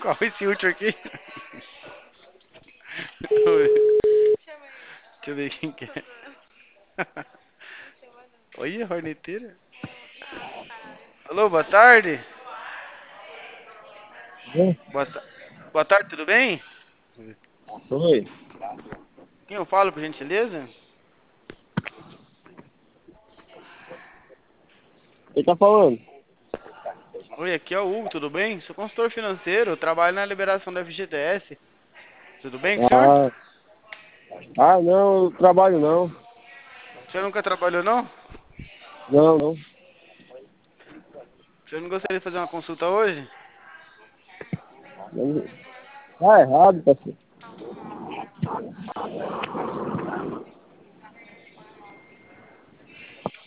Qual esse último aqui? Deixa eu ver quem que é. Oi, horneteira. Alô, boa tarde. Boa, boa tarde, tudo bem? Oi, Quem eu falo, por gentileza? quem tá falando? Oi, aqui é o Hugo, tudo bem? Sou consultor financeiro, trabalho na liberação da FGTS. Tudo bem com o senhor? Ah, não, eu trabalho não. O senhor nunca trabalhou, não? Não, não. O senhor não gostaria de fazer uma consulta hoje? Tá errado, parceiro.